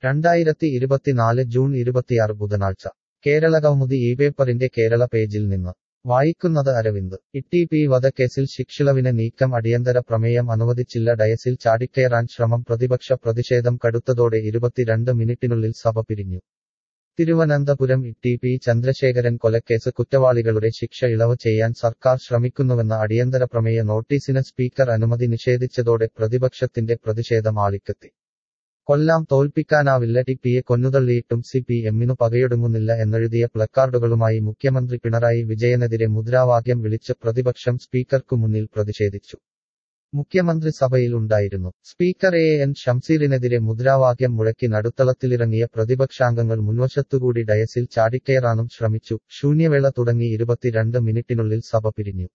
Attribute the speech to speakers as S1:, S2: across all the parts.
S1: 2024 June 26 ബുധനാഴ്ച കേരളകൗമുദി ഇപേപ്പറിന്റെ കേരള പേജിൽ നിന്ന് വായിക്കുന്നത് അരവിന്ദ്. ഇ.ടി.പി. വധക്കേസിൽ ശിക്ഷയിളവിന് നീക്കം അടിയന്തര പ്രമേയം അനുവദിച്ചില്ല. ഡയസിൽ ചാടിക്കയറാൻ ശ്രമം. പ്രതിപക്ഷ പ്രതിഷേധം കടുത്തതോടെ 22 മിനിറ്റിനുള്ളിൽ സഭ പിരിഞ്ഞു. തിരുവനന്തപുരം ഇ.ടി.പി. ചന്ദ്രശേഖരൻ കൊലക്കേസ് കുറ്റവാളികളുടെ ശിക്ഷ ഇളവ് ചെയ്യാൻ സർക്കാർ ശ്രമിക്കുന്നുവെന്ന അടിയന്തര പ്രമേയ നോട്ടീസിന് സ്പീക്കർ അനുമതി നിഷേധിച്ചതോടെ പ്രതിപക്ഷത്തിന്റെ പ്രതിഷേധം ആളിക്കത്തി. കൊല്ലാം തോൽപ്പിക്കാനാവില്ല, ടി.പിയെ കൊന്നുതള്ളിയിട്ടും സി.പി.എമ്മിനു പകയൊടുങ്ങുന്നില്ല എന്നെഴുതിയ പ്ലക്കാർഡുകളുമായി മുഖ്യമന്ത്രി പിണറായി വിജയനെതിരെ മുദ്രാവാക്യം വിളിച്ച് പ്രതിപക്ഷം സ്പീക്കർക്കു മുന്നിൽ പ്രതിഷേധിച്ചു. മുഖ്യമന്ത്രി സഭയിൽ ഉണ്ടായിരുന്നു. സ്പീക്കർ എ.എൻ. ഷംസീറിനെതിരെ മുദ്രാവാക്യം മുഴക്കി നടുത്തളത്തിലിറങ്ങിയ പ്രതിപക്ഷാംഗങ്ങൾ മുൻവശത്തുകൂടി ഡയസിൽ ചാടിക്കയറാനും ശ്രമിച്ചു. ശൂന്യവേള തുടങ്ങി 22 മിനിറ്റിനുള്ളിൽ സഭ പിരിഞ്ഞു.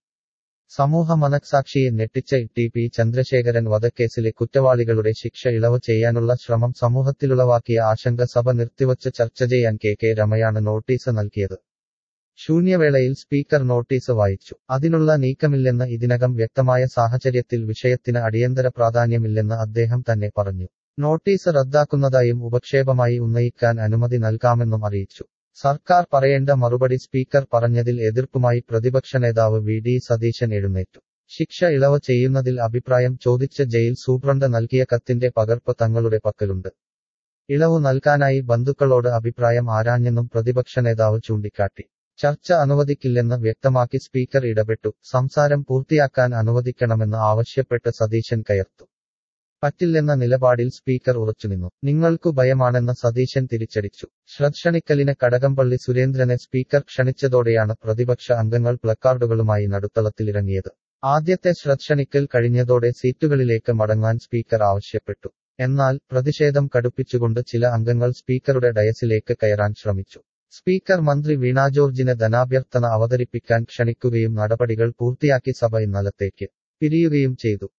S1: സമൂഹ മനഃസാക്ഷിയെ ഞെട്ടിച്ച ഇ.ടി.പി. ചന്ദ്രശേഖരൻ വധക്കേസിലെ കുറ്റവാളികളുടെ ശിക്ഷ ഇളവ് ചെയ്യാനുള്ള ശ്രമം സമൂഹത്തിലുളവാക്കിയ ആശങ്ക സഭ നിർത്തിവച്ച് ചർച്ച ചെയ്യാൻ കെ രമയാണ് നോട്ടീസ് നൽകിയത്. ശൂന്യവേളയിൽ സ്പീക്കർ നോട്ടീസ് വായിച്ചു. അതിനുള്ള നീക്കമില്ലെന്ന് ഇതിനകം വ്യക്തമായ സാഹചര്യത്തിൽ വിഷയത്തിന് അടിയന്തര പ്രാധാന്യമില്ലെന്ന് അദ്ദേഹം തന്നെ പറഞ്ഞു. നോട്ടീസ് റദ്ദാക്കുന്നതായും ഉപക്ഷേപമായി ഉന്നയിക്കാൻ അനുമതി നൽകാമെന്നും അറിയിച്ചു. സർക്കാർ പറയേണ്ട മറുപടി. സ്പീക്കർ പറഞ്ഞതിൽ എതിർപ്പുമായി പ്രതിപക്ഷ നേതാവ് വി.ഡി. സതീശൻ എഴുന്നേറ്റു. ശിക്ഷ ഇളവ് ചെയ്യുന്നതിൽ അഭിപ്രായം ചോദിച്ച് ജയിൽ സൂപ്രണ്ട് നൽകിയ കത്തിന്റെ പകർപ്പ് തങ്ങളുടെ പക്കലുണ്ട്. ഇളവു നൽകാനായി ബന്ധുക്കളോട് അഭിപ്രായം ആരാഞ്ഞെന്നും പ്രതിപക്ഷ നേതാവ് ചൂണ്ടിക്കാട്ടി. ചർച്ച അനുവദിക്കില്ലെന്ന് വ്യക്തമാക്കി സ്പീക്കർ ഇടപെട്ടു. സംസാരം പൂർത്തിയാക്കാൻ അനുവദിക്കണമെന്ന് ആവശ്യപ്പെട്ട് സതീശൻ കയർത്തു. പറ്റില്ലെന്ന നിലപാടിൽ സ്പീക്കർ ഉറച്ചുനിന്നു. നിങ്ങൾക്കു ഭയമാണെന്ന് സതീശൻ തിരിച്ചടിച്ചു. ശ്രദ്ധക്ഷണിക്കലിന് കടകംപള്ളി സുരേന്ദ്രനെ സ്പീക്കർ ക്ഷണിച്ചതോടെയാണ് പ്രതിപക്ഷ അംഗങ്ങൾ പ്ലക്കാർഡുകളുമായി നടുത്തളത്തിലിറങ്ങിയത്. ആദ്യത്തെ ശ്രദ്ധക്ഷണിക്കൽ കഴിഞ്ഞതോടെ സീറ്റുകളിലേക്ക് മടങ്ങാൻ സ്പീക്കർ ആവശ്യപ്പെട്ടു. എന്നാൽ പ്രതിഷേധം കടുപ്പിച്ചുകൊണ്ട് ചില അംഗങ്ങൾ സ്പീക്കറുടെ ഡയസിലേക്ക് കയറാൻ ശ്രമിച്ചു. സ്പീക്കർ മന്ത്രി വീണ ജോർജിനെ ധനാഭ്യർത്ഥന അവതരിപ്പിക്കാൻ ക്ഷണിക്കുകയും നടപടികൾ പൂർത്തിയാക്കി സഭ ഇന്നലത്തേക്ക് പിരിയുകയും ചെയ്തു.